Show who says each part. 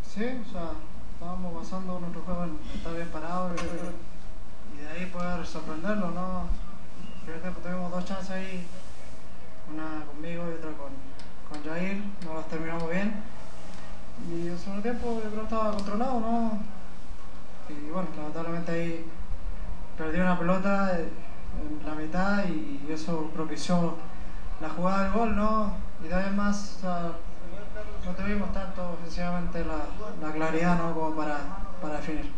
Speaker 1: Sí, o sea, estábamos basando nuestro juego en estar bien parado y de ahí poder sorprenderlo, ¿no? En primer tiempo tuvimos dos chances ahí, una conmigo y otra con Jair, no las terminamos bien. Y el segundo tiempo yo creo que estaba controlado, ¿no? Y bueno, lamentablemente ahí perdió una pelota en la mitad y eso propició la jugada del gol, ¿no? Y de ahí en más, o sea, no tuvimos tanto ofensivamente la claridad, ¿no? Como para definir.